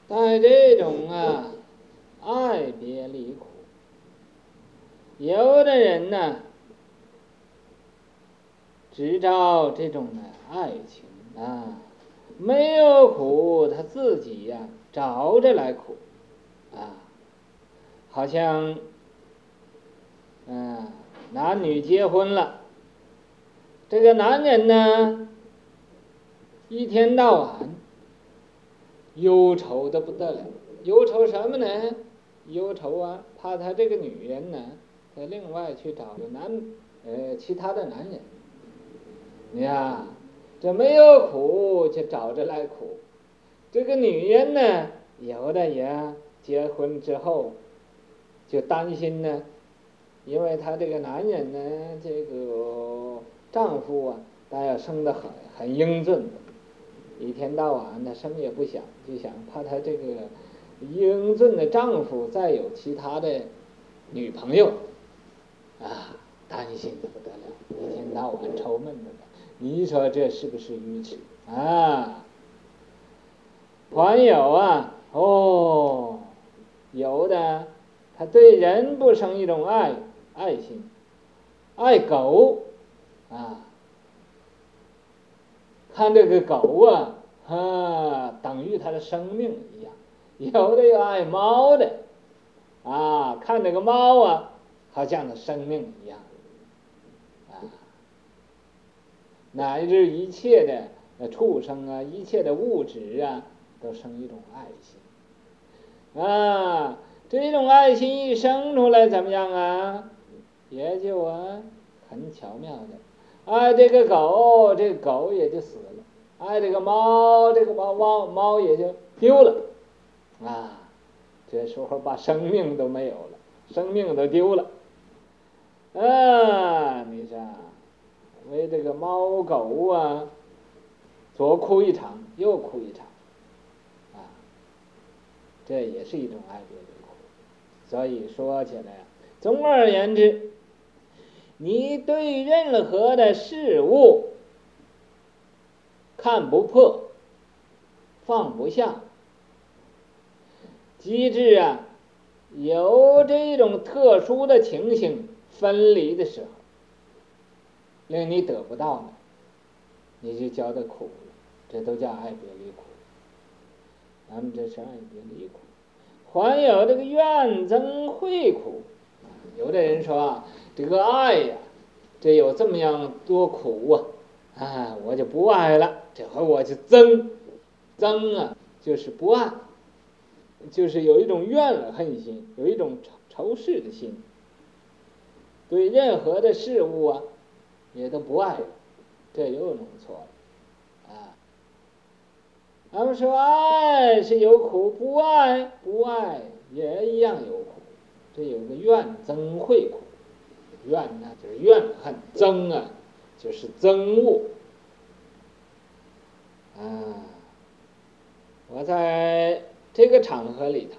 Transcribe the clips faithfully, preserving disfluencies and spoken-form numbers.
但这种啊爱别离苦，有的人呢只找这种的爱情啊，没有苦他自己呀、找着来苦啊，好像嗯男女结婚了，这个男人呢一天到晚忧愁的不得了，忧愁什么呢？忧愁啊，怕他这个女人呢，再另外去找个男呃其他的男人。你呀，这没有苦就找着来苦。这个女人呢，有的也结婚之后就担心呢，因为她这个男人呢，这个丈夫啊，他要生得很很英俊，一天到晚的什么也不想，就想怕她这个英俊的丈夫再有其他的女朋友啊，担心的不得了，一天到晚愁闷的。你说这是不是愚痴啊？还有啊，哦，有的他对人不生一种爱爱心，爱狗啊，看这个狗啊，啊，等于他的生命一样。有的又爱猫的啊，看这个猫啊，好像他生命一样啊，乃至一切的畜生啊，一切的物质啊，都生一种爱心啊。这种爱心一生出来怎么样啊？也就啊很巧妙的，爱这个狗，这个狗也就死了；爱这个猫，这个猫猫猫也就丢了啊。这时候把生命都没有了，生命都丢了啊！你说为这个猫狗啊，左哭一场，右哭一场啊，这也是一种爱别离苦。所以说起来，总而言之，你对任何的事物看不破，放不下，机制啊，有这种特殊的情形分离的时候，令你得不到呢，你就觉得苦了，这都叫爱别离苦。咱们这是爱别离苦。还有这个怨憎会苦，有的人说啊，这个爱呀、啊，这有这么样多苦啊，啊，我就不爱了，这回我就憎，憎啊，就是不爱，就是有一种怨恨心，有一种仇视的心，对任何的事物啊，也都不爱，这又弄错了啊。咱们说爱是有苦，不爱不爱也一样有苦，这有个怨憎会苦。怨呢就是怨恨，憎啊就是憎恶啊。我在这个场合里头，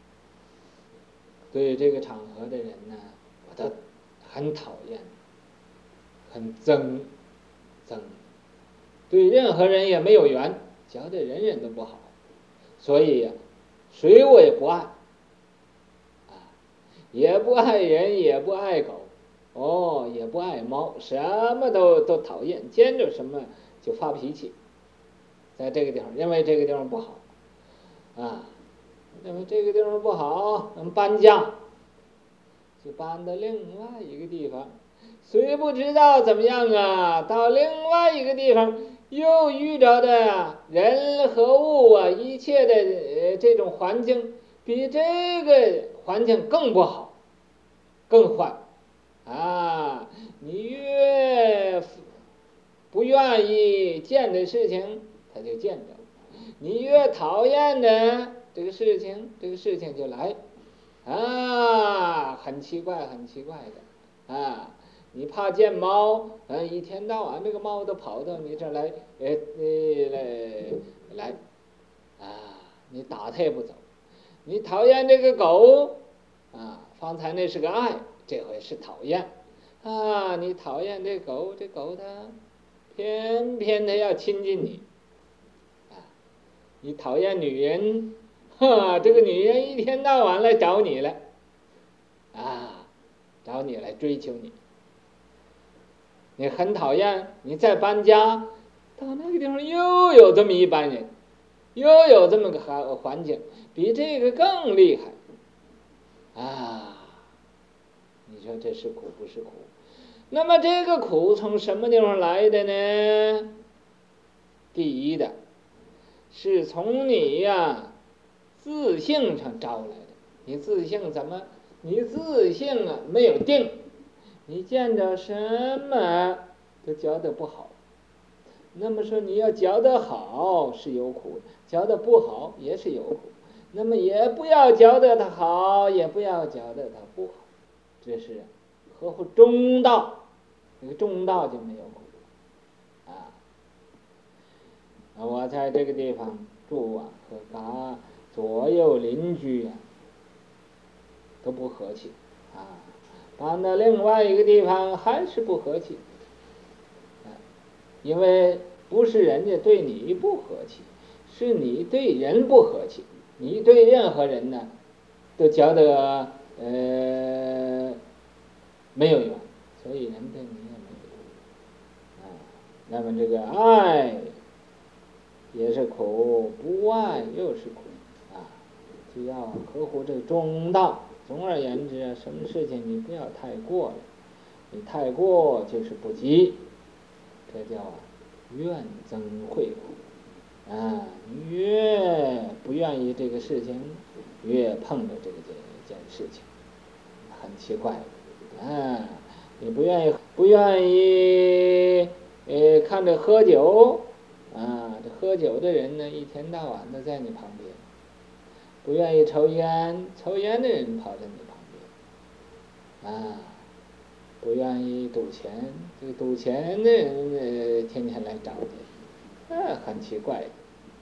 对这个场合的人呢，我都很讨厌，很憎憎，对任何人也没有缘，觉得人人都不好，所以呀、啊，谁我也不爱啊，也不爱人，也不爱狗，哦，也不爱猫，什么都都讨厌，见着什么就发脾气。在这个地方，认为这个地方不好啊，认为这个地方不好，能搬家，就搬到另外一个地方。虽不知道怎么样啊，到另外一个地方又遇着的人和物啊，一切的、呃、这种环境比这个环境更不好，更坏啊！你越不愿意见的事情，他就见着；你越讨厌的这个事情，这个事情就来啊！很奇怪，很奇怪的啊！你怕见猫，嗯，一天到晚这个猫都跑到你这儿来，呃，来来啊！你打它也不走。你讨厌这个狗啊，方才那是个爱，这回是讨厌啊！你讨厌这狗，这狗它偏偏它要亲近你啊！你讨厌女人， 哈，这个女人一天到晚来找你了，啊，找你来追求你，你很讨厌，你再搬家到那个地方又有这么一班人，又有这么个环环境，比这个更厉害，啊，你说这是苦不是苦？那么这个苦从什么地方来的呢？第一的，是从你呀自性上招来的。你自性怎么？你自性啊没有定，你见着什么都觉得不好。那么说你要觉得好是有苦，觉得不好也是有苦。那么也不要觉得它好，也不要觉得它不好，这是合乎中道。这个中道就没有苦啊。我在这个地方住啊，和把左右邻居啊都不和气啊，搬到另外一个地方还是不和气，啊，因为不是人家对你不和气，是你对人不和气。你对任何人呢，都觉得呃没有缘，所以人对你也没有缘啊。那么这个爱也是苦，不爱又是苦啊，就要合乎这个中道。总而言之啊，什么事情你不要太过了，你太过就是不及，这叫啊怨憎会苦啊。你越不愿意这个事情，越碰着这个这件事情，很奇怪啊。你不愿意不愿意呃看着喝酒啊，这喝酒的人呢，一天到晚的在你旁边。不愿意抽烟，抽烟的人跑在你旁边，啊，不愿意赌钱，这个赌钱的人呃天天来找你，啊，很奇怪的。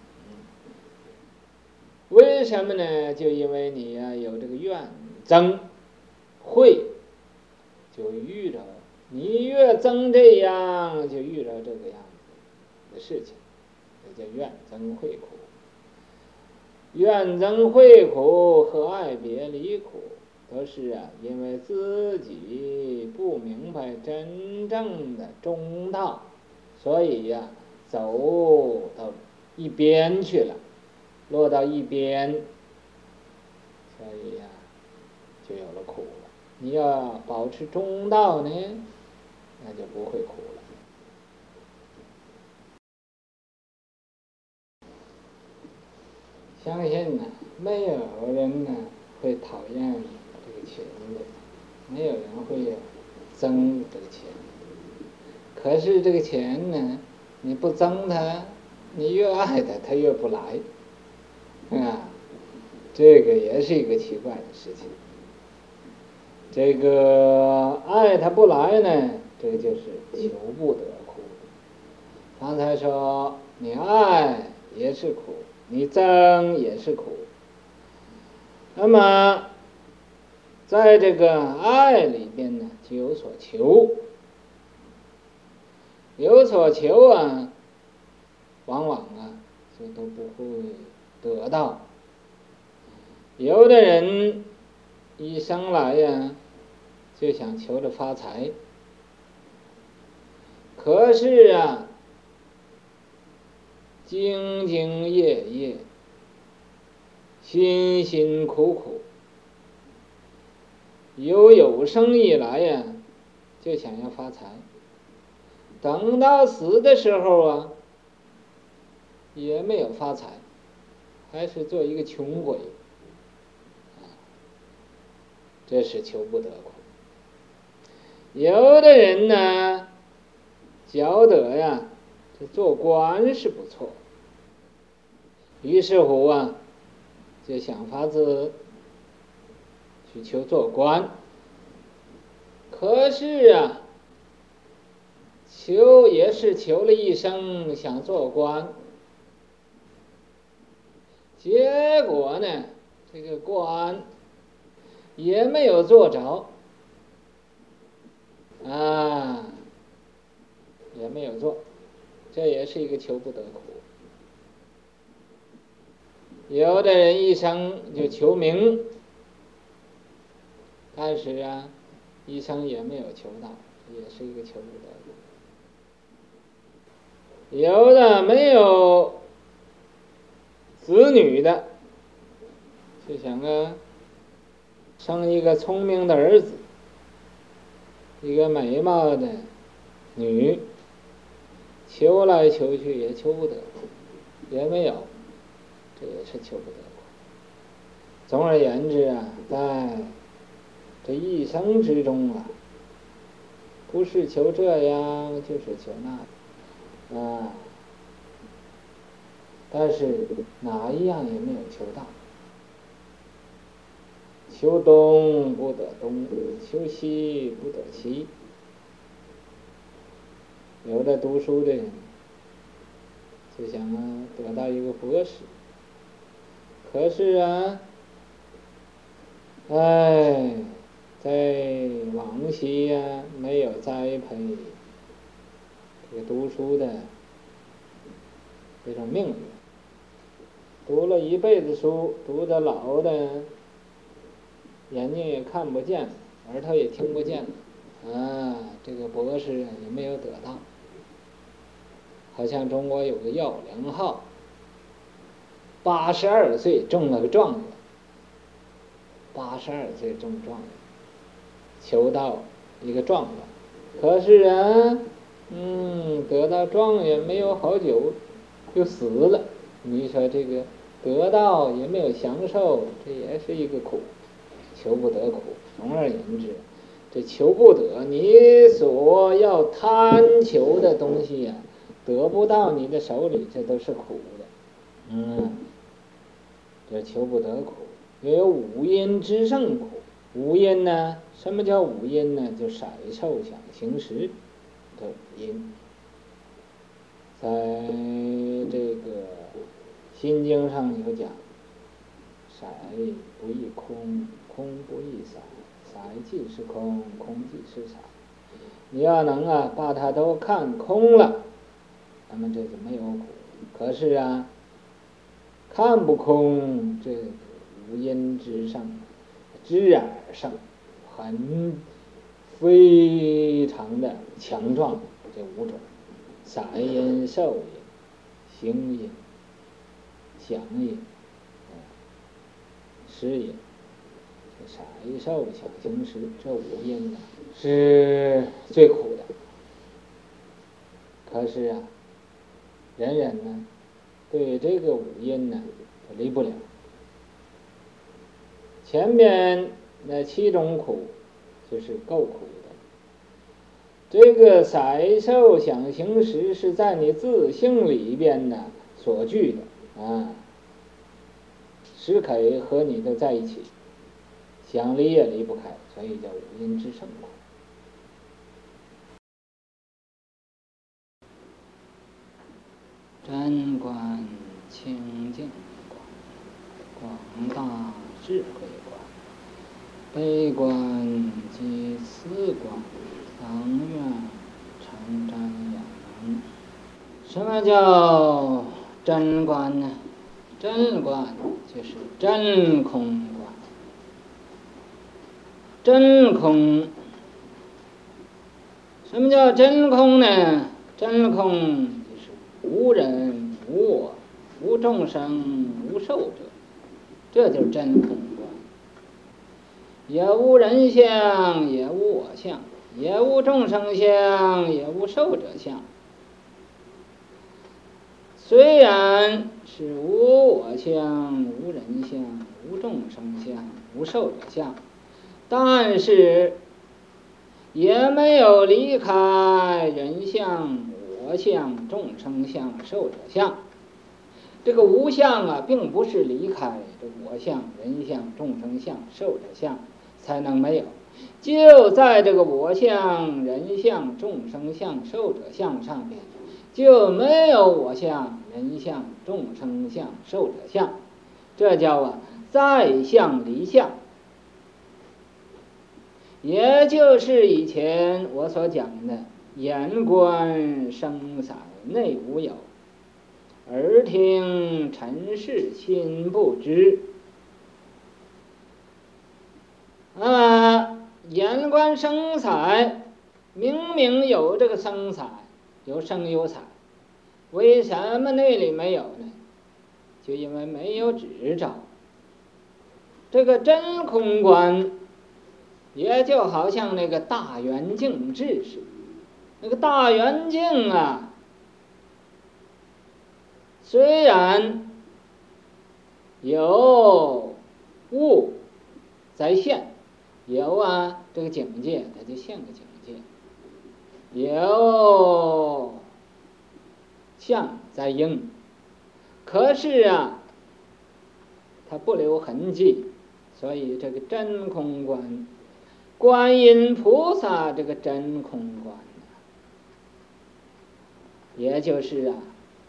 为什么呢？就因为你呀、啊、有这个怨憎会，就遇着你越憎这样，就遇着这个样子的事情，这叫怨憎会苦。怨憎会苦和爱别离苦，都是啊，因为自己不明白真正的中道，所以呀、啊，走到一边去了，落到一边，所以呀、啊，就有了苦了。你要保持中道呢，那就不会苦了。相信呢，没有人呢会讨厌这个钱的，没有人会憎这个钱。可是这个钱呢，你不憎它，你越爱它，它越不来，啊，这个也是一个奇怪的事情。这个爱它不来呢，这个就是求不得苦。刚才说你爱也是苦，你憎也是苦。那么在这个爱里边呢，就有所求，有所求啊，往往啊就都不会得到。有的人一生来呀，就想求着发财，可是啊，兢兢业业，辛辛苦苦，由有生以来呀，就想要发财。等到死的时候啊，也没有发财，还是做一个穷鬼，这是求不得苦。有的人呢，觉得呀，这做官是不错，于是乎啊，就想法子去求做官。可是啊，求也是求了一生想做官，结果呢，这个官也没有做着，啊，也没有做，这也是一个求不得苦。 有的人一生就求名，但是啊，一生也没有求到，也是一个求不得的。有的没有子女的，就想啊，生一个聪明的儿子，一个美貌的女，求来求去也求不得，也没有，这也是求不得。总而言之啊，在这一生之中啊，不是求这样就是求那啊，但是哪一样也没有求到。求东不得东，求西不得西。有的读书的人就想啊得到一个博士，可是啊，哎，在往昔呀、啊、没有栽培这个读书的这种命运，读了一辈子书，读得老的眼睛也看不见，耳朵也听不见啊，这个博士也没有得到。好像中国有个姚良浩，八十二岁中了个状元，八十二岁中状元，求到一个状元，可是啊，嗯，得到状元没有好久，就死了。你说这个得到也没有享受，这也是一个苦，求不得苦。总而言之，这求不得，你所要贪求的东西呀、啊，得不到你的手里，这都是苦的。嗯，这求不得苦，也有五阴之胜苦。五阴呢？什么叫五阴呢？就色受想行识的阴。在这个心经上有讲，色不异空，空不异色，色即是空，空即是色。你要能啊把它都看空了，那么这就没有苦。可是啊，看不空，这五阴之上，知而上，很非常的强壮。这五种：色阴、受阴、行阴、想阴、识阴。这色受想行识这五阴呢，是最苦的。可是啊，人人呢对这个五阴呢离不了。前面那七种苦就是够苦的，这个色受想行识是在你自性里边呢所具的啊，时刻和你都在一起，想离也离不开，所以叫五阴之胜苦。真观清净观，广大智慧观，悲观即慈观，当愿常瞻仰。什么叫真观呢？真观就是真空观。真空，什么叫真空呢？真空就是无人无我，无众生无寿者，这就是真空观。也无人相，也无我相，也无众生相，也无寿者相。虽然是无我相、无人相、无众生相、无寿者相，但是也没有离开人相、我相、众生相、寿者相。这个无相啊，并不是离开这我相、人相、众生相、寿者相才能没有，就在这个我相、人相、众生相、寿者相上面，就没有我相、人相、众生相、寿者相，这叫啊在相离相。也就是以前我所讲的眼观声色内无有，耳听名尘世心不知。啊，言观生财，明明有这个生财，有生有财，为什么那里没有呢？就因为没有执照。这个真空观也就好像那个大圆镜智似的，那个大圆镜啊，虽然有物在现，有啊这个境界，它就现个境界；有相在应，可是啊，它不留痕迹。所以这个真空观，观音菩萨这个真空观呢，也就是啊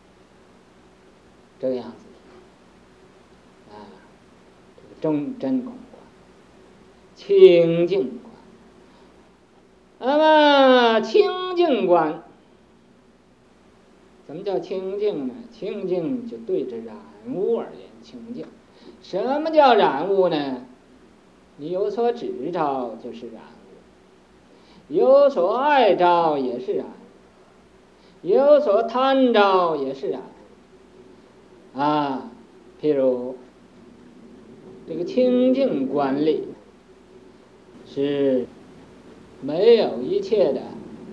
这个样子啊，这个真真空观、清净观。那么清净观，什么叫清净呢？清净就对着染物而言清净。什么叫染物呢？你有所执着就是染物，有所爱着也是染物，有所贪着也是染物啊。譬如这个清净观里是没有一切的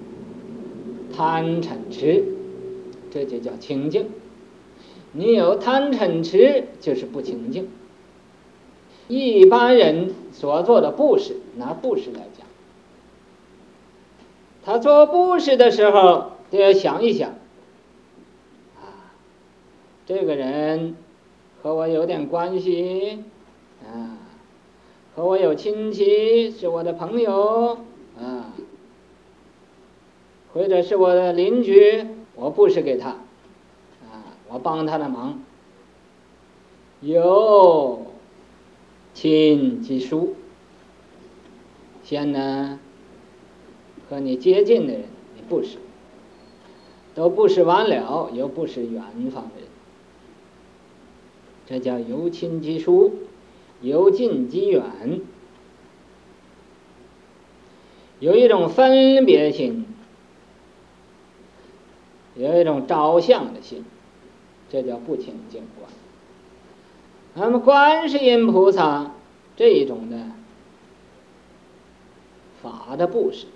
贪嗔痴，这就叫清净。你有贪嗔痴就是不清净。一般人所做的布施，拿布施来讲，他做布施的时候都要想一想啊，这个人和我有点关系啊，和我有亲戚，是我的朋友啊，或者是我的邻居，我布施给他啊，我帮他的忙，有亲即疏，先呢和你接近的人你布施，都布施完了，又布施远方的人，这叫由亲即疏，由近及远。有一种分别心，有一种着相的心，这叫不清净观。那么观世音菩萨这一种的法的布施，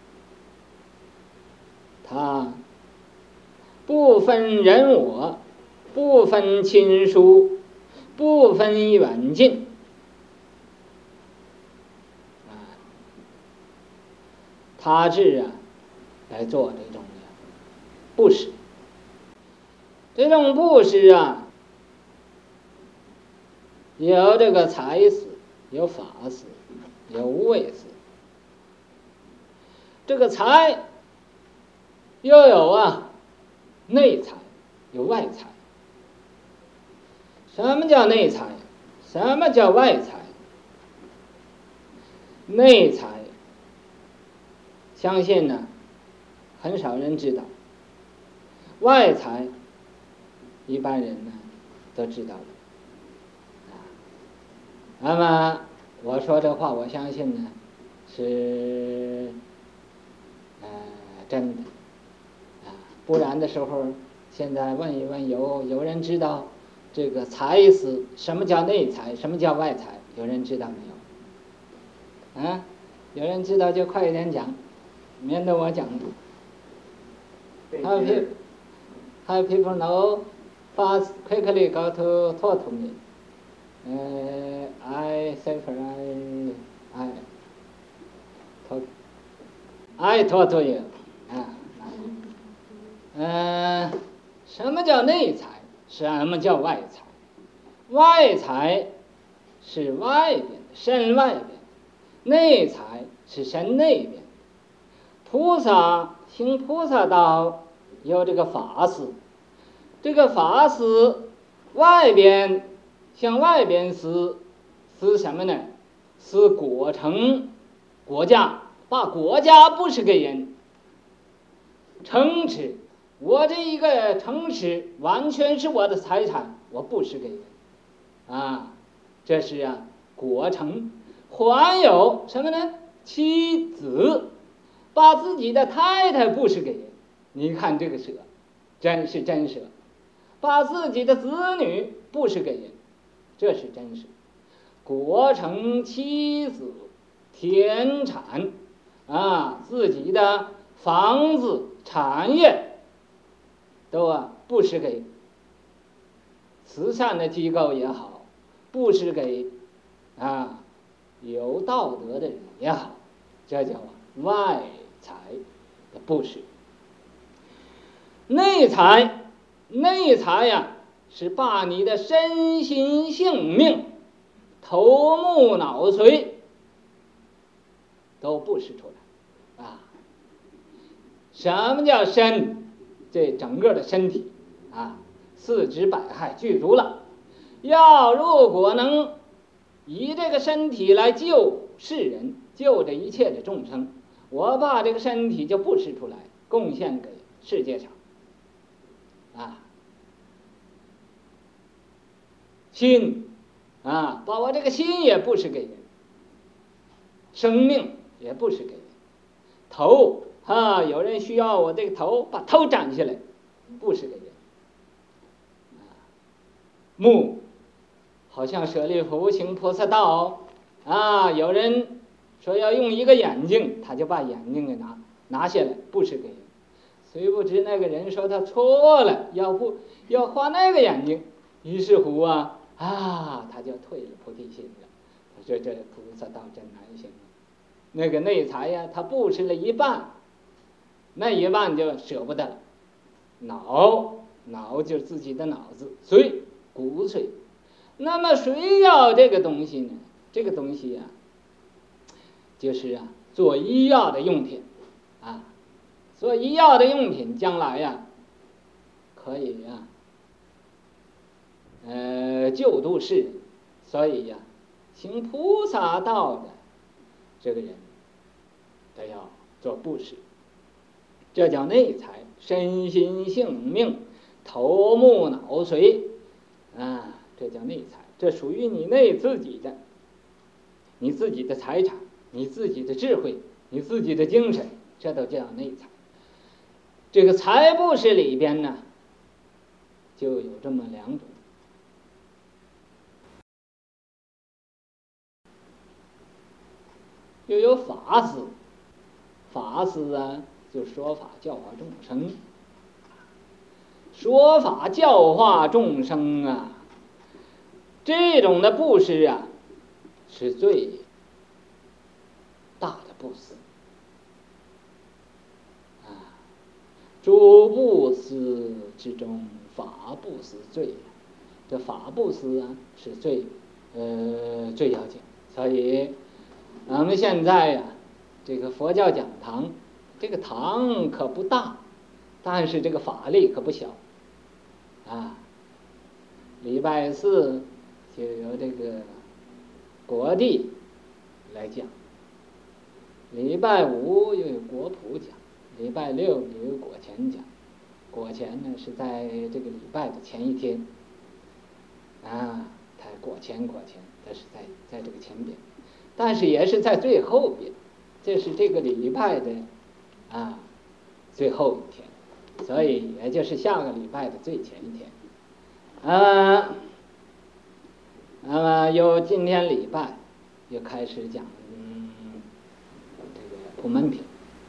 他不分人我，不分亲疏，不分远近啊，他是啊来做这种的布施。这种布施啊，有这个财施，有法施，有无畏施。这个财又有啊内财，有外财。什么叫内财？什么叫外财？内财相信呢很少人知道，外财一般人呢都知道了。那么我说这话，我相信呢是呃真的啊，不然的时候，现在问一问有有人知道这个财施什么叫内财，什么叫外财？有人知道没有？啊，有人知道就快一点讲，免得我讲。How people, how people know fast quickly go to talk to me. Uh, I say for I, I talk, I talk to you. 啊，呃，什么叫内财？什么叫外财？外财是外边的，身外边；内财是身内边。菩萨行菩萨道有这个法施，这个法施外边。向外边施施什么呢？施国城国家，把国家布施给人。城池，我这一个城池完全是我的财产， 我布施给人，啊，这是啊果成。还有什么呢？妻子把自己的太太布施给人，你看这个舍，真是真舍。把自己的子女布施给人，这是真舍。果成妻子，田产，啊，自己的房子、产业，都啊布施给慈善的机构也好，布施给啊有道德的人也好，这叫外财的布施。内财，内财呀，是把你的身心性命、头目脑髓都布施出来啊。什么叫身？这整个的身体啊，四肢百骸具足了。要如果能以这个身体来救世人，救这一切的众生，我把这个身体就布施出来，贡献给世界上啊。心啊，把我这个心也布施给人，生命也布施给人。头啊，有人需要我这个头，把头斩下来，布施给人。啊，目，好像舍利弗行菩萨道啊，有人说要用一个眼睛，他就把眼睛给拿拿下来，布施给人。虽不知那个人说他错了，要不要画那个眼睛，于是乎啊啊，他就退了菩提心了。他说这菩萨道真难行。那个内财呀，他布施了一半，那一半就舍不得了。脑，脑就是自己的脑子，髓，骨髓。那么谁要这个东西呢？这个东西呀、啊，就是啊，做医药的用品啊，做医药的用品，将来呀、啊，可以呀、啊，呃，救度世人。所以呀、啊，行菩萨道的这个人，得要做布施，这叫内财，身心性命、头目脑髓啊。这叫内财，这属于你内自己的，你自己的财产，你自己的智慧，你自己的精神，这都叫内财。这个财布施里边呢，就有这么两种，又有法施。法施啊，就说法教化众生，说法教化众生啊。这种的布施啊，是最大的布施啊。诸布施之中，法布施最，这法布施啊是最呃最要紧。所以我们现在呀、啊，这个佛教讲堂，这个堂可不大，但是这个法力可不小啊。礼拜四就由这个国地来讲，礼拜五又有国普讲，礼拜六又有果前讲。果前呢是在这个礼拜的前一天啊，它果前果前，它是在在这个前边，但是也是在最后边，这是这个礼拜的啊最后一天，所以也就是下个礼拜的最前一天啊。那么由今天礼拜又开始讲、嗯、这个普门品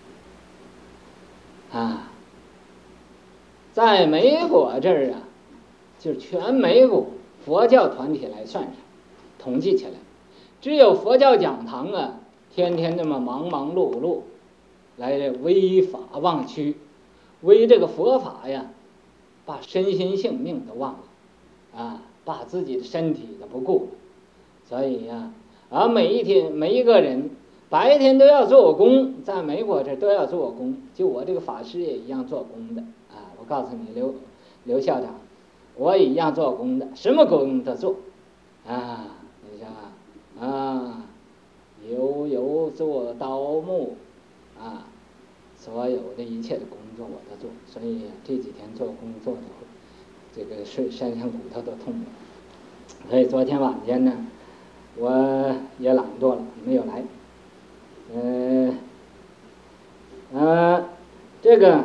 啊。在美国这儿啊，就是全美国佛教团体来算上，统计起来，只有佛教讲堂啊，天天这么忙忙碌碌，来为法忘躯，为这个佛法呀，把身心性命都忘了啊，把自己的身体都不顾了。所以呀、啊，而每一天每一个人白天都要做工，在美国这都要做工，就我这个法师也一样做工的啊。我告诉你，刘刘校长，我也一样做工的，什么工都做啊。你想啊，油油做刀木啊，所有的一切的工作我都做。所以这几天做工做的这个身身上骨头都痛了。所以昨天晚间呢，我也懒惰了，没有来。呃，呃，这个，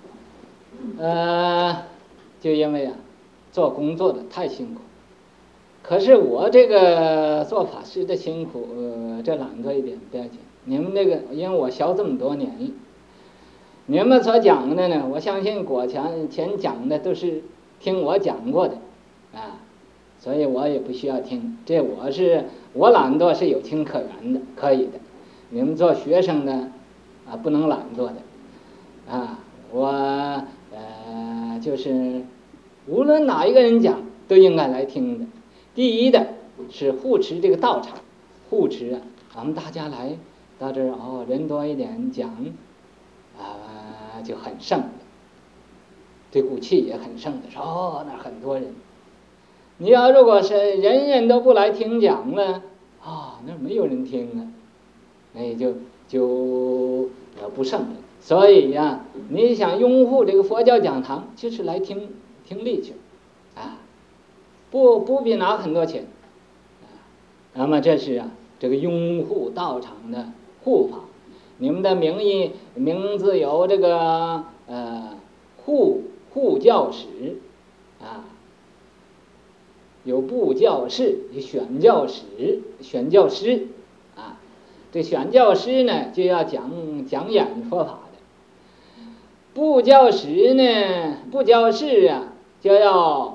呃，就因为啊，做工作的太辛苦。可是我这个做法师的辛苦，呃，这懒惰一点不要紧。你们这个，因为我学这么多年了，你们所讲的呢，我相信果前前讲的都是听我讲过的，啊，所以我也不需要听。这我是我懒惰是有情可原的，可以的。你们做学生的啊，不能懒惰的，啊，我呃就是无论哪一个人讲，都应该来听的。第一的是护持这个道场，护持啊，咱们大家来到这儿哦，人多一点讲，啊就很盛的，这股气也很盛的，说哦那很多人。你要如果是人人都不来听讲了，啊那没有人听啊，那就就呃不盛了。所以呀、啊，你想拥护这个佛教讲堂，就是来听听力去，啊。不不必拿很多钱，那么这是啊这个拥护道场的护法。你们的名义名字有这个呃护护教使啊，有部教士，有选教使、选教师啊。这选教师呢就要讲讲演佛法的，部教使呢部教士啊就要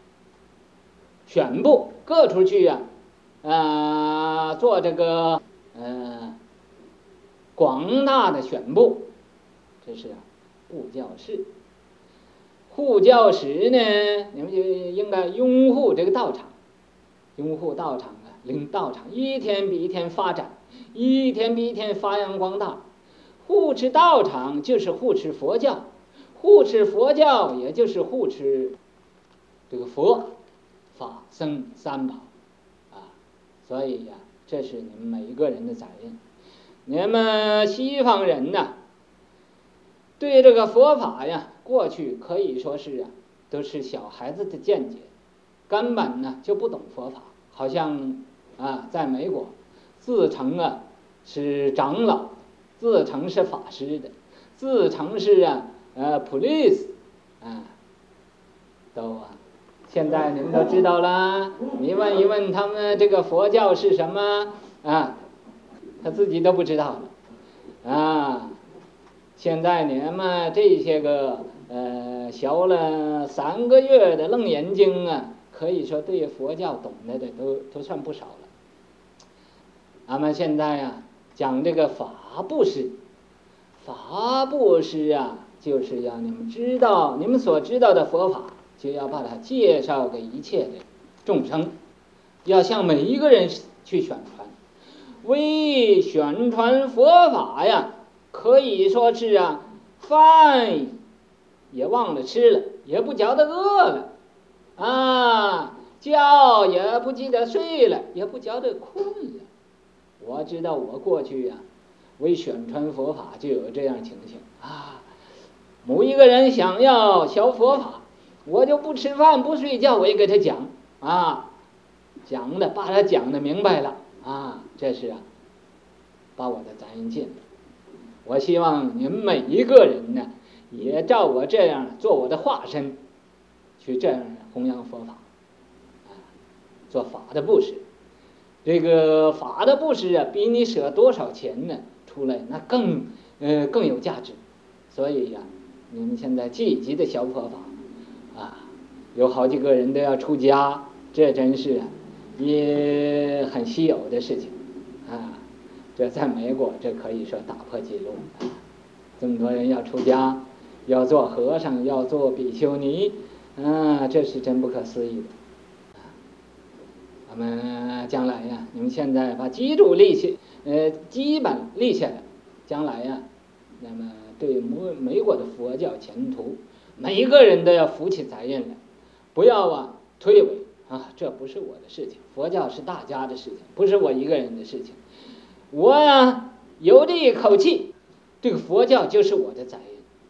选部各处去啊，呃，做这个呃广大的选部，这是护教士。护教使呢，你们就应该拥护这个道场，拥护道场啊，令道场一天比一天发展，一天比一天发扬光大。护持道场就是护持佛教，护持佛教也就是护持这个佛。法僧三宝啊，所以呀、啊，这是你们每一个人的责任。你们西方人呢，对这个佛法呀，过去可以说是啊，都是小孩子的见解，根本呢就不懂佛法。好像啊，在美国，自称啊是长老，自称是法师的，自称是啊呃 police 啊，都啊。现在你们都知道了，你问一问他们这个佛教是什么啊，他自己都不知道了啊。现在你们这些个呃学了三个月的楞严经啊，可以说对佛教懂得的都都算不少了。俺们现在啊讲这个法布施，法布施啊，就是要你们知道你们所知道的佛法。就要把它介绍给一切的众生，要向每一个人去宣传。为宣传佛法呀，可以说是啊，饭也忘了吃了，也不觉得饿了，啊，觉也不记得睡了，也不觉得困了。我知道我过去呀、啊，为宣传佛法就有这样情形啊。某一个人想要学佛法。我就不吃饭不睡觉，我也给他讲啊，讲的把他讲的明白了啊，这是啊，把我的责任尽了。我希望你们每一个人呢，也照我这样做我的化身，去这样弘扬佛法，啊，做法的布施。这个法的布施啊，比你舍多少钱呢出来那更呃更有价值。所以呀、啊，你们现在积极的学佛法。啊，有好几个人都要出家，这真是也很稀有的事情啊！这在美国，这可以说打破记录啊！这么多人要出家，要做和尚，要做比丘尼，啊，这是真不可思议的啊！我们将来呀，你们现在把基础立起，呃，基本立下来，将来呀，那么对美美国的佛教前途。每一个人都要负起责任来，不要啊推诿啊，这不是我的事情，佛教是大家的事情，不是我一个人的事情。我呀有这一口气，这个佛教就是我的责任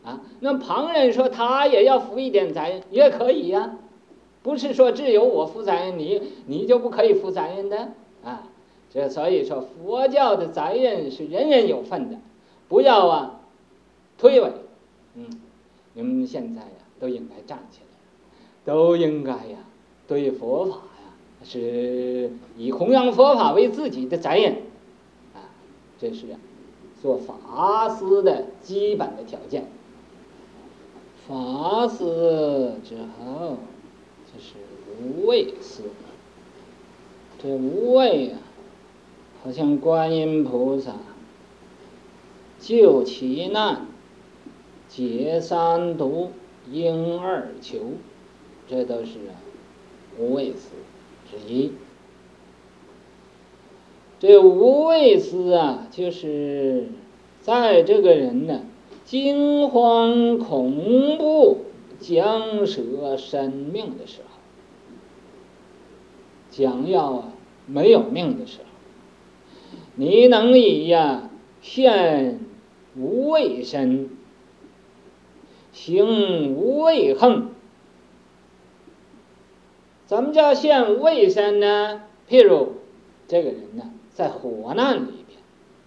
啊，那旁人说他也要负一点责任，也可以呀、啊，不是说只有我负责任，你你就不可以负责任的啊。这所以说佛教的责任是人人有份的，不要啊推诿。嗯，你们现在呀、啊、都应该站起来，都应该呀、啊、对佛法呀、啊、是以弘扬佛法为自己的责任啊，这是啊做法师的基本的条件。法师之后就是无畏师，这无畏啊，好像观音菩萨救其难、解三毒、应二求，这都是啊无畏师之一。这无畏师啊，就是在这个人呢惊慌恐怖、将舍生命的时候，将要啊没有命的时候，你能以呀现无畏身，行无畏行。怎么叫现无畏身呢？譬如这个人呢在火难里边，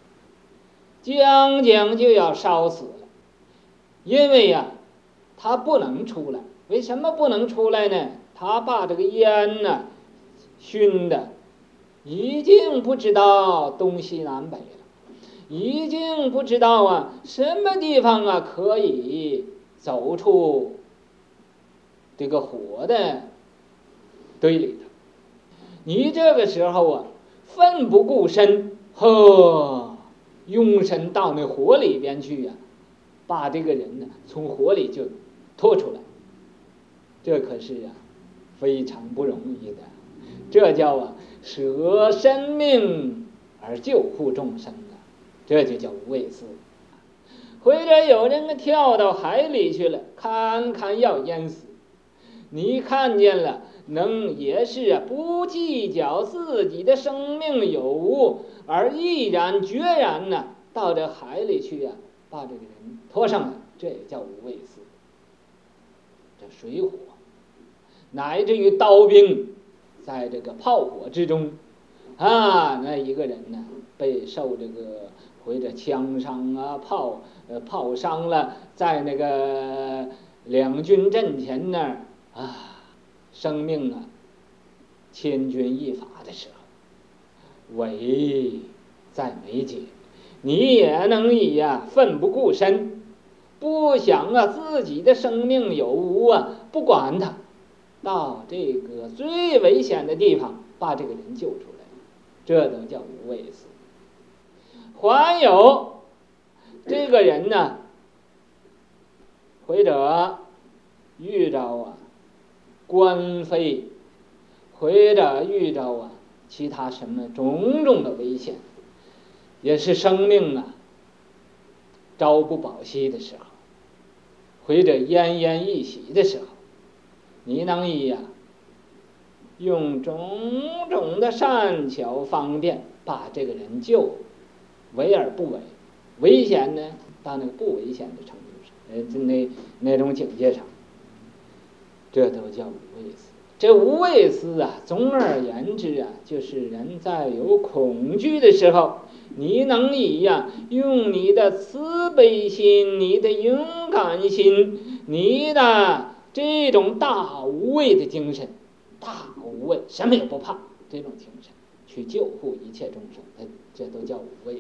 将将就要烧死了，因为呀、啊、他不能出来。为什么不能出来呢？他把这个烟呢、啊、熏的已经不知道东西南北了，已经不知道啊什么地方啊可以走出这个火的堆里头。你这个时候啊奋不顾身，呵，用身到那火里边去呀、啊，把这个人呢从火里就拖出来，这可是啊非常不容易的。这叫啊舍生命而救护众生啊，这就叫无畏师。或者有人跳到海里去了，堪堪要淹死，你看见了，能也是啊不计较自己的生命有无，而毅然决然呢、啊、到这海里去呀、啊，把这个人拖上来，这也叫无畏师。这水火乃至于刀兵，在这个炮火之中啊，那一个人呢被受这个或者枪伤啊、炮呃炮伤了，在那个两军阵前那儿啊，生命啊千钧一发的时候，危在眉睫，你也能以呀、啊、奋不顾身，不想啊自己的生命有无啊，不管他，到这个最危险的地方把这个人救出来，这都叫无畏师。还有这个人呢，或者遇着啊官非，或者遇着啊其他什么种种的危险，也是生命啊朝不保夕的时候，或者奄奄一息的时候，你能以呀、啊、用种种的善巧方便把这个人救，危而不危，危险呢到那个不危险的程度上，呃，那那种境界上，这都叫无畏师。这无畏师啊，总而言之啊，就是人在有恐惧的时候，你能以呀、啊、用你的慈悲心、你的勇敢心、你的这种大无畏的精神，大无畏，什么也不怕，这种精神去救护一切众生，这都叫无畏师。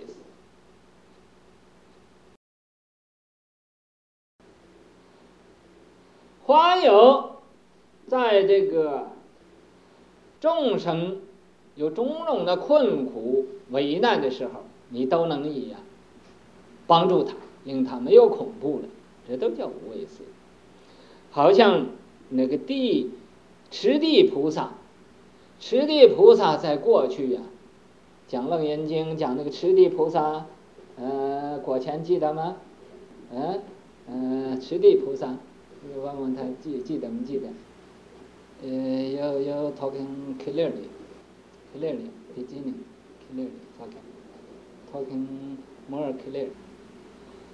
还有在这个众生有种种的困苦危难的时候，你都能以啊帮助他，令他没有恐怖了，这都叫无畏师。好像那个地持地菩萨，持地菩萨在过去呀、啊，讲楞严经讲那个持地菩萨，呃，果前记得吗？嗯、呃，呃，持地菩萨，你问问他记记得不记得？呃，要要 talking clearly, clearly, beginning, clearly talking, talking more clear.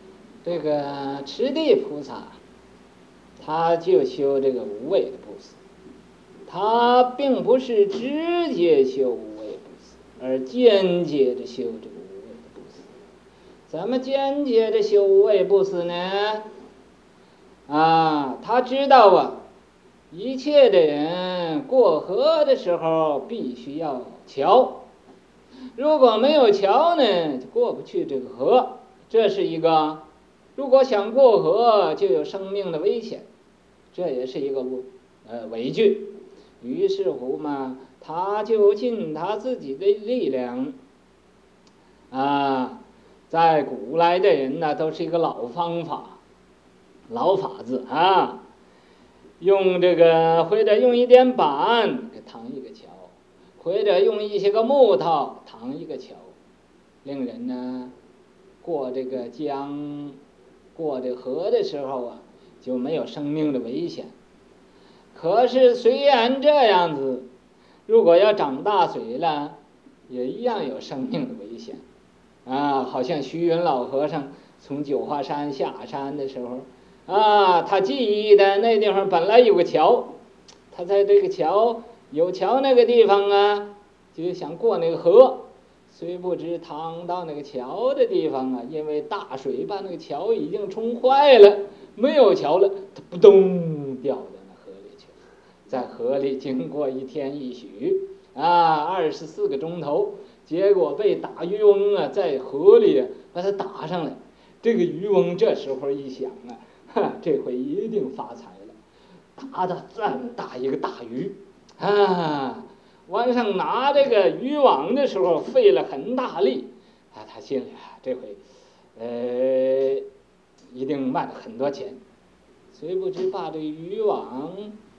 这个持地菩萨，他就修这个无畏的布施，他并不是直接修无畏布施，而间接的修这个无畏的布施。怎么间接的修无畏布施呢？啊，他知道啊，一切的人过河的时候必须要有桥，如果没有桥呢，就过不去这个河。这是一个，如果想过河，就有生命的危险，这也是一个呃畏惧。于是乎嘛，他就尽他自己的力量啊，在古来的人呢，都是一个老方法。老法子啊，用这个或者用一点板给趟一个桥，或者用一些个木头趟一个桥，令人呢过这个江、过这河的时候啊，就没有生命的危险。可是虽然这样子，如果要涨大水了，也一样有生命的危险啊。好像虚云老和尚从九华山下山的时候啊，他记忆的那地方本来有个桥，他在这个桥有桥那个地方啊，就想过那个河，虽不知趟到那个桥的地方啊，因为大水把那个桥已经冲坏了，没有桥了，他扑通掉到那河里去了，在河里经过一天一许啊，二十四个钟头，结果被打渔翁啊在河里把他打上来。这个渔翁这时候一想啊，这回一定发财了，打的这么大一个大鱼啊！晚上拿这个渔网的时候费了很大力啊，他心里啊，这回呃一定卖了很多钱。谁不知把这渔网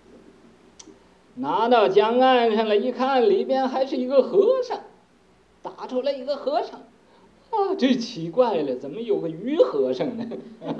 拿到江岸上了，一看里边还是一个和尚，打出来一个和尚啊，这奇怪了，怎么有个鱼和尚呢？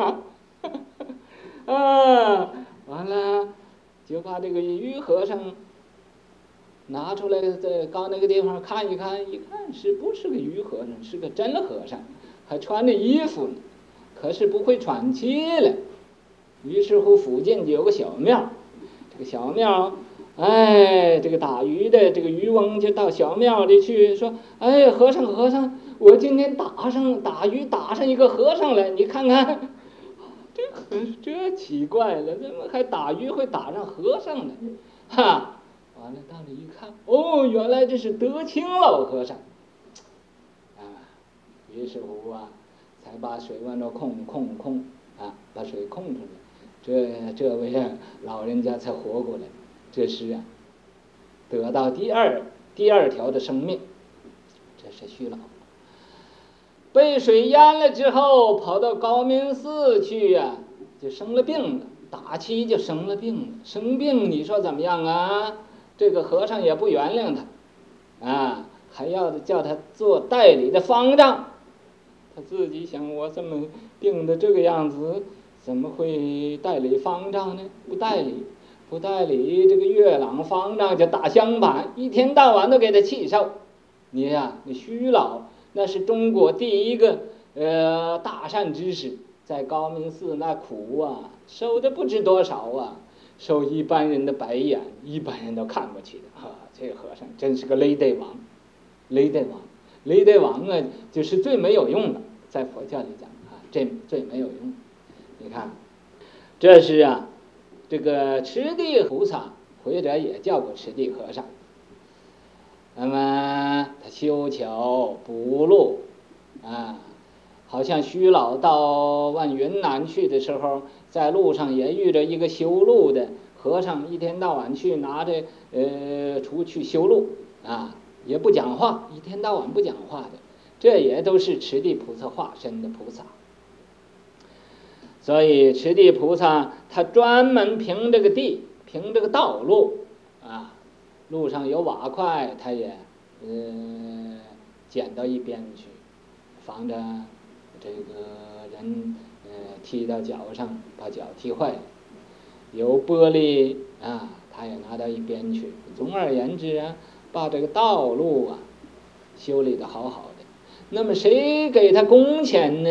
啊，完了，就把这个鱼和尚拿出来，在到那个地方看一看，一看是不是个鱼和尚，是个真和尚，还穿着衣服呢，可是不会喘气了。于是乎，附近就有个小庙，这个小庙，哎，这个打鱼的这个渔翁就到小庙里去说：“哎，和尚和尚，我今天打上打鱼打上一个和尚来，你看看。”这很这奇怪了，怎么还打鱼会打上和尚呢？哈，完了到了一看，哦，原来这是德清老和尚啊。于是乎啊，才把水往那控控控啊，把水控出来，这这位老人家才活过来。这是啊，得到第二第二条的生命。这是虚老。被水淹了之后，跑到高明寺去呀、啊，就生了病了。打七就生了病了，生病你说怎么样啊？这个和尚也不原谅他，啊，还要叫他做代理的方丈。他自己想，我这么病的这个样子，怎么会代理方丈呢？不代理，不代理，这个月朗方丈就打相反，一天到晚都给他气受。你呀、啊，你虚老。那是中国第一个呃大善知识，在高明寺那苦啊，受的不知多少啊，受一般人的白眼，一般人都看不起的啊。这个和尚真是个雷得王，雷得王，雷得王啊，就是最没有用的，在佛教里讲啊，这最没有用。你看，这是啊，这个持地菩萨，或者也叫过持地和尚。那么他修桥补路啊，好像虚老到往云南去的时候，在路上也遇着一个修路的和尚，一天到晚去拿着呃出去修路啊，也不讲话，一天到晚不讲话的，这也都是持地菩萨化身的菩萨。所以持地菩萨他专门凭这个地，凭这个道路啊。路上有瓦块，他也呃捡到一边去，防着这个人呃踢到脚上，把脚踢坏了。有玻璃啊，他也拿到一边去。总而言之啊，把这个道路啊修理得好好的。那么谁给他工钱呢？他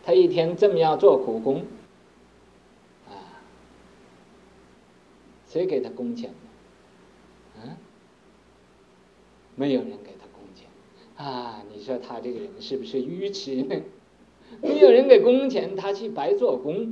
他一天这么样做苦工，啊，谁给他工钱呢？啊，没有人给他工钱啊！你说他这个人是不是愚痴呢？没有人给工钱，他去白做工。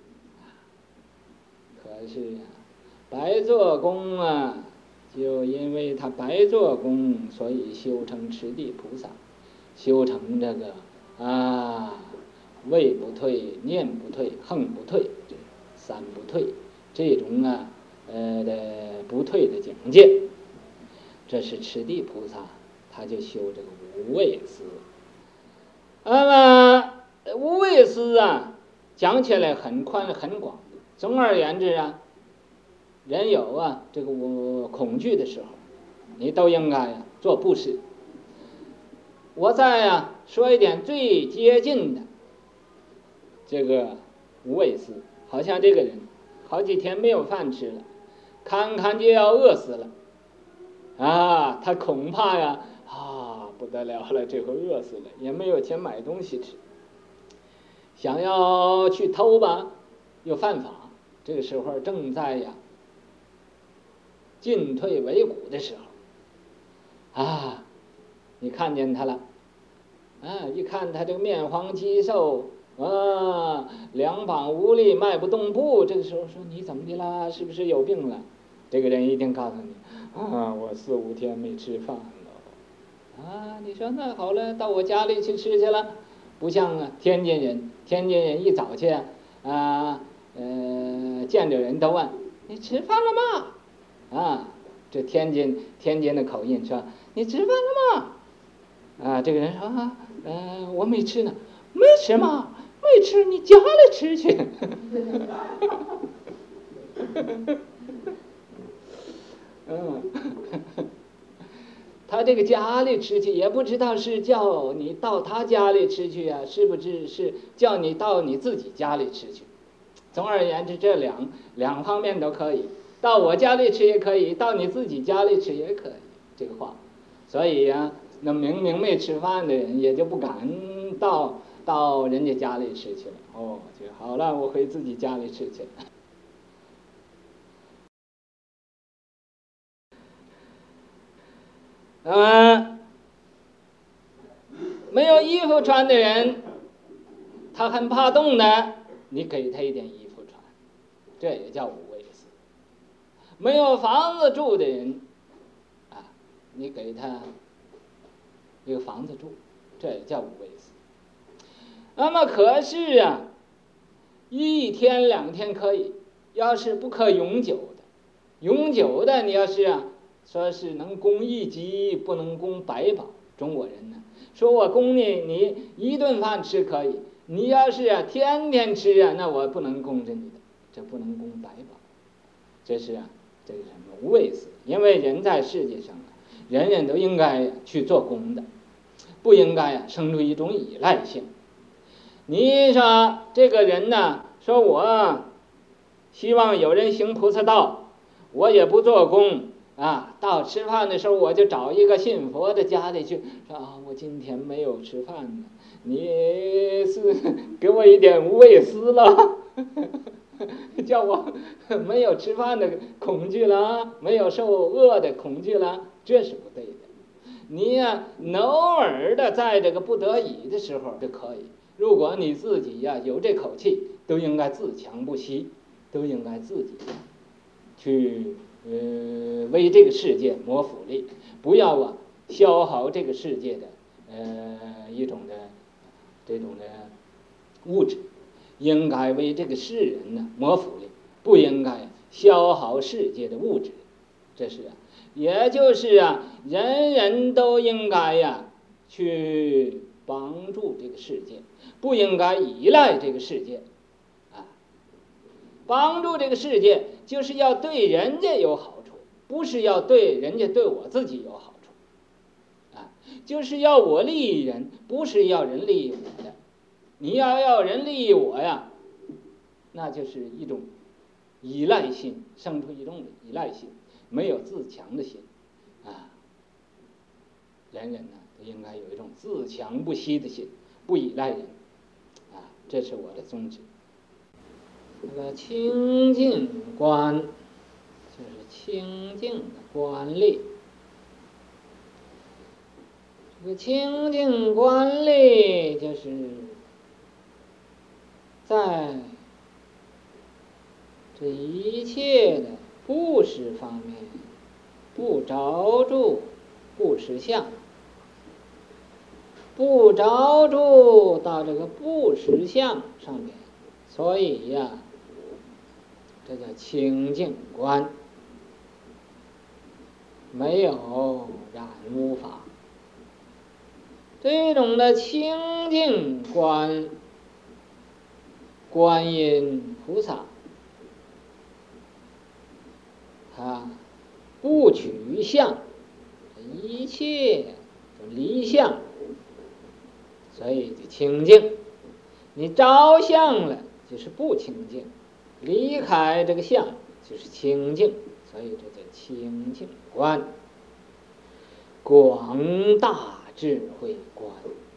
可是啊，白做工啊，就因为他白做工，所以修成持地菩萨，修成这个啊，位不退、念不退、恨不退，三不退，这种啊呃的不退的境界，这是持地菩萨，他就修这个无畏思。那么无畏思啊，讲起来很宽很广。总而言之啊，人有啊这个我恐惧的时候，你都应该啊做布施。我再啊说一点最接近的这个无畏思，好像这个人好几天没有饭吃了，看看就要饿死了啊，他恐怕呀啊不得了了，这回饿死了，也没有钱买东西吃，想要去偷吧又犯法，这个时候正在呀进退维谷的时候啊，你看见他了啊，一看他这个面黄肌瘦啊，两膀无力，迈不动步，这个时候说你怎么的啦？是不是有病了？这个人一定告诉你啊，我四五天没吃饭了啊。你说那好了，到我家里去吃去了，不像啊天津人，天津人一早去啊呃见着人都问你吃饭了吗？啊，这天津天津的口音说你吃饭了吗？啊，这个人说啊，呃，我没吃呢，没吃吗？没吃，你家里吃去。嗯，他这个家里吃去，也不知道是叫你到他家里吃去啊，是不是是叫你到你自己家里吃去？总而言之，这两两方面都可以，到我家里吃也可以，到你自己家里吃也可以，这个话。所以呀、啊，那明明没吃饭的人也就不敢到到人家家里吃去了。哦，就好了，我回自己家里吃去了。那么没有衣服穿的人，他很怕冻的，你给他一点衣服穿，这也叫无畏思。没有房子住的人啊，你给他一个房子住，这也叫无畏思。那么可是啊，一天两天可以，要是不可永久的，永久的你要是啊说是能供一己，不能供百宝。中国人呢，说我供你，你一顿饭吃可以，你要是啊天天吃啊，那我不能供着你的，这不能供百宝。这是啊，这个什么无畏思。因为人在世界上啊，人人都应该去做功的，不应该啊生出一种依赖性。你说这个人呢，说我希望有人行菩萨道，我也不做功。啊，到吃饭的时候我就找一个信佛的家里去，说啊，我今天没有吃饭呢，你是给我一点无畏思了，叫我没有吃饭的恐惧了，没有受饿的恐惧了，这是不对的。你呀、啊，偶尔的在这个不得已的时候就可以。如果你自己呀、啊、有这口气，都应该自强不息，都应该自己去。呃，为这个世界谋福利，不要啊消耗这个世界的呃一种的这种的物质，应该为这个世人呢谋福利，不应该消耗世界的物质。这是啊，也就是啊，人人都应该呀去帮助这个世界，不应该依赖这个世界。帮助这个世界就是要对人家有好处，不是要对人家对我自己有好处啊，就是要我利益人，不是要人利益我的。你要要人利益我呀，那就是一种依赖心，生出一种依赖心，没有自强的心啊。人人呢都应该有一种自强不息的心，不依赖人啊。 这是我的宗旨。那个清净观，就是清净的观力。这个清净观力，就是在这一切的不实方面，不着住不实相，不着住到这个不实相上面，所以呀，这叫清净观，没有染污法。这种的清净观，观音菩萨啊，不取相，一切离相，所以就清净。你着相了，就是不清净；离开这个相，就是清净。所以这叫清净观，广大智慧观。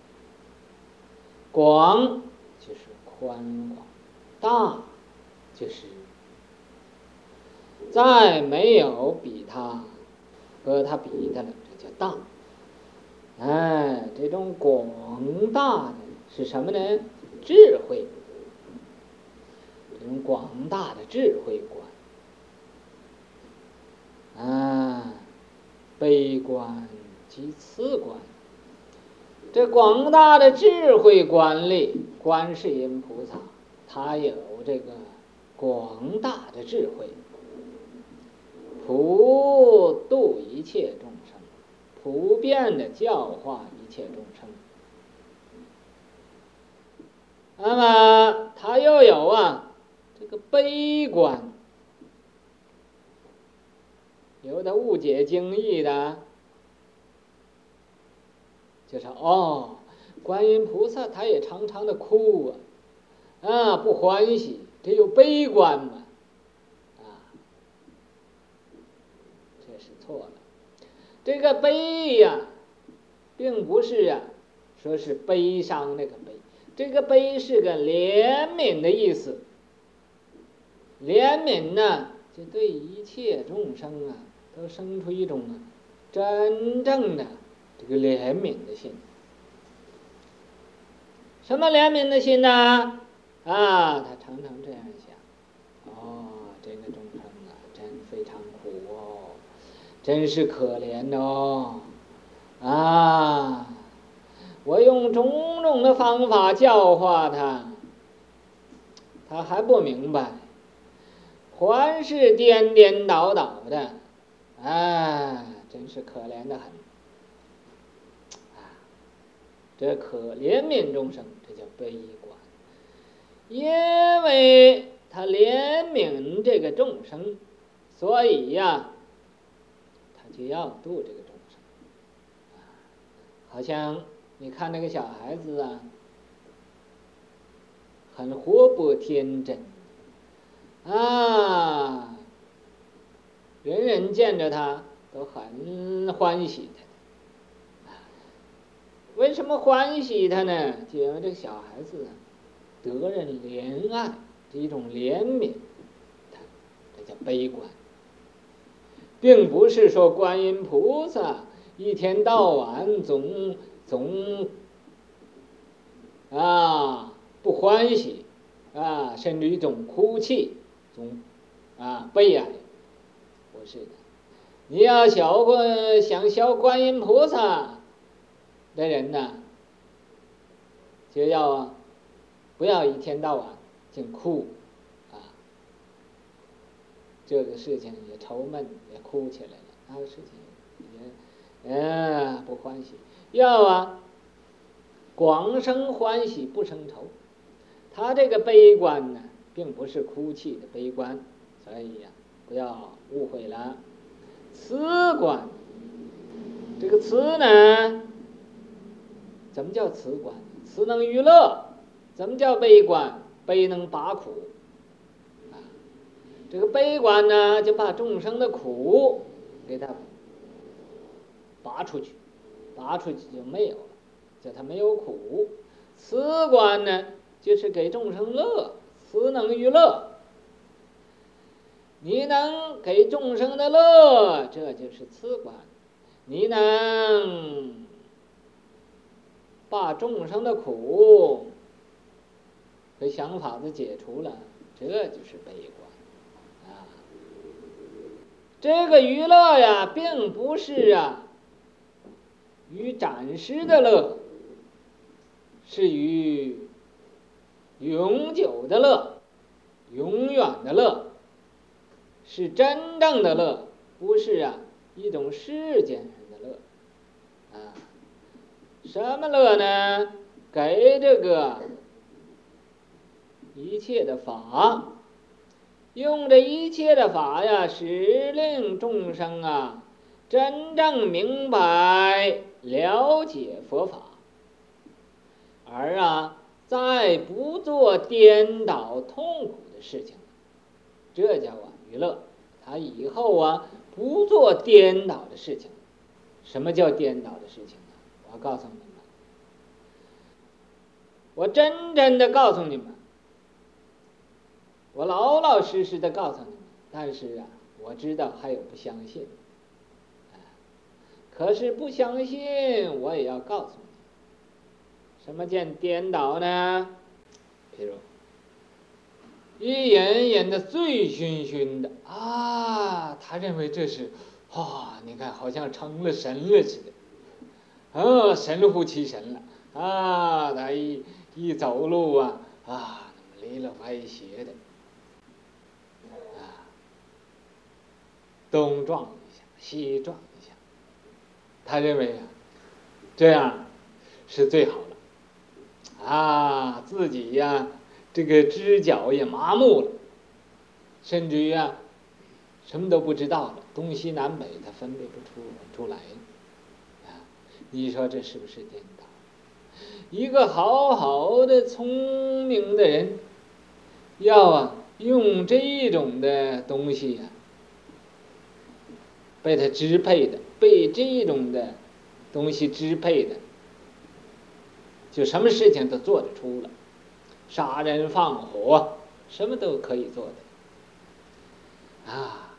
广就是宽广，大就是再没有比他和他比的了，这叫大。哎，这种广大的是什么呢？智慧，这种广大的智慧观啊，悲观即次观。这广大的智慧观力，观世音菩萨他有这个广大的智慧，普度一切众生，普遍的教化一切众生。那么他又有啊这个悲观，有的误解经义的，就是哦，观音菩萨他也常常的哭啊，啊不欢喜，这有悲观嘛？啊，这是错了。这个悲呀、啊，并不是啊，说是悲伤那个悲，这个悲是个怜悯的意思。怜悯呢，就对一切众生啊，都生出一种啊真正的这个怜悯的心。什么怜悯的心呢？啊，他常常这样想：哦，这个众生啊，真非常苦哦，真是可怜哦，啊，我用种种的方法教化他，他还不明白，还是颠颠倒倒的，啊，真是可怜的很。这可怜悯众生，这叫悲观。因为他怜悯这个众生，所以呀，他就要度这个众生。好像你看那个小孩子啊，很活泼天真啊，人人见着他都很欢喜他。为什么欢喜他呢？就因为这个小孩子啊，得人怜爱，这一种怜悯，这叫悲观，并不是说观音菩萨一天到晚总总啊不欢喜啊，甚至于总哭泣，总啊悲哀，不是的。你要学过想学观音菩萨的人呢，就要啊，不要一天到晚净哭啊，这个事情也愁闷，也哭起来了，那个事情也呃不欢喜。要啊，广生欢喜不生愁。他这个悲观呢，并不是哭泣的悲观，所以呀、啊，不要误会了。慈观，这个慈呢，怎么叫慈观？慈能娱乐。怎么叫悲观？悲能拔苦。啊，这个悲观呢，就把众生的苦给他拔出去，拔出去就没有了，叫他没有苦。慈观呢， 就是给众生乐，此能娱乐。你能给众生的乐，这就是次观；你能把众生的苦和想法子解除了，这就是悲观啊。这个娱乐呀，并不是啊与暂时的乐，是与永久的乐，永远的乐，是真正的乐，不是啊一种世间上的乐啊。什么乐呢？给这个一切的法，用这一切的法呀，使令众生啊真正明白了解佛法，而啊再不做颠倒痛苦的事情，这叫啊娱乐。他以后啊不做颠倒的事情。什么叫颠倒的事情呢？我告诉你们，我真真的告诉你们，我老老实实的告诉你们。但是啊，我知道还有不相信，可是不相信我也要告诉你，什么叫颠倒呢？比如一人饮的醉醺醺的啊，他认为这是啊、哦，你看好像成了神了似的，哦，神乎其神了啊！他一一走路啊啊，离了歪斜的啊，东撞一下，西撞一下，他认为啊，这样是最好的啊，自己呀、啊。这个知觉也麻木了，甚至于啊，什么都不知道了，东西南北他分辨不出出来啊！你说这是不是颠倒？一个好好的聪明的人，要啊用这种的东西呀、啊，被他支配的，被这种的东西支配的，就什么事情都做得出了。杀人放火，什么都可以做的啊！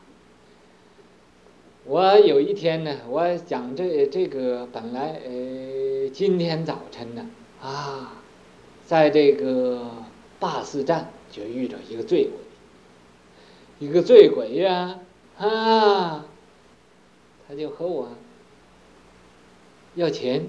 我有一天呢，我讲这这个本来呃，今天早晨呢啊，在这个巴士站就遇到一个醉鬼，一个醉鬼呀 啊, 啊，他就和我要钱，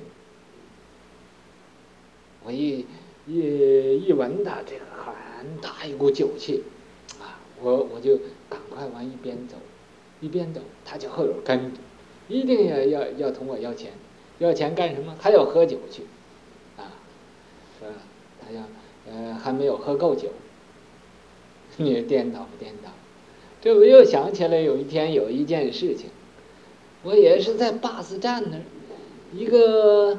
我一。一一闻到这个很大一股酒气，啊，我我就赶快往一边走，一边走，他就后边跟着，一定要要要同我要钱，要钱干什么？还要喝酒去，啊，是吧？他要呃还没有喝够酒，你颠倒不颠倒？这我又想起来有一天有一件事情，我也是在巴士站那儿，一个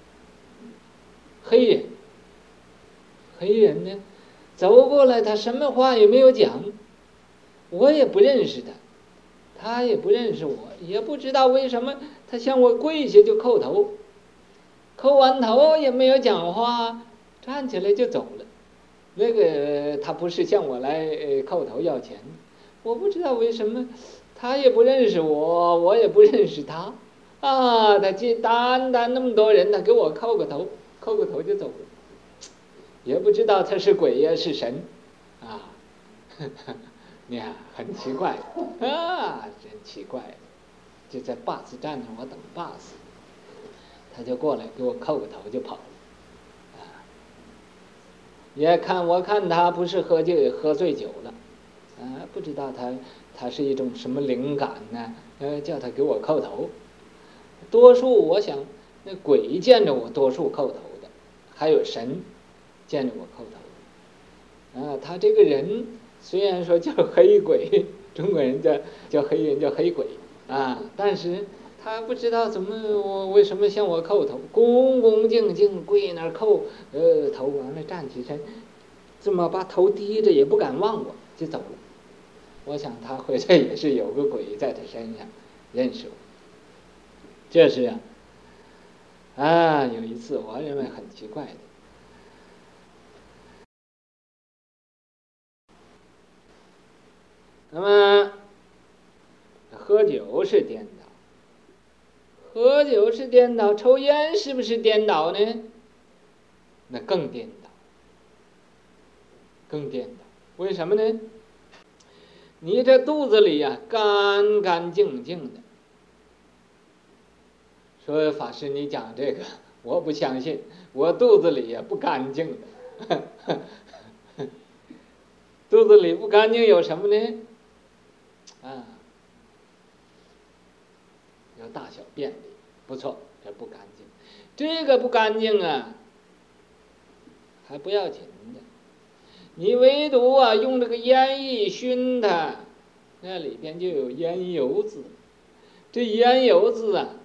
黑人。黑人呢，走过来，他什么话也没有讲，我也不认识他，他也不认识我，也不知道为什么他向我跪下就叩头，叩完头也没有讲话，站起来就走了。那个他不是向我来叩头要钱，我不知道为什么，他也不认识我，我也不认识他，啊，他这单单那么多人，他给我叩个头，叩个头就走了。也不知道他是鬼呀是神，啊，呵呵你看很奇怪啊，真奇怪。就在巴士站上，我等巴士，他就过来给我叩个头就跑了，啊，也看我看他不是喝酒喝醉酒了，啊，不知道他他是一种什么灵感呢？呃，叫他给我叩头。多数我想那鬼见着我多数叩头的，还有神。见着我叩头，啊，他这个人虽然说叫黑鬼，中国人叫叫黑人叫黑鬼啊，但是他不知道怎么我为什么向我叩头，恭恭敬敬跪那儿叩呃头，完了站起身，这么把头低着也不敢望我就走了。我想他回来也是有个鬼在他身上认识我。这是啊，啊有一次我认为很奇怪的。 那么喝酒是颠倒，喝酒是颠倒，抽烟是不是颠倒呢？那更颠倒，更颠倒。为什么呢？你这肚子里呀、啊，干干净净的。说法师，你讲这个，我不相信，我肚子里也不干净的。肚子里不干净有什么呢？啊，有大小便里，不错，这不干净。这个不干净啊，还不要紧的，你唯独啊用这个烟一熏它，那里边就有烟油子。这烟油子啊，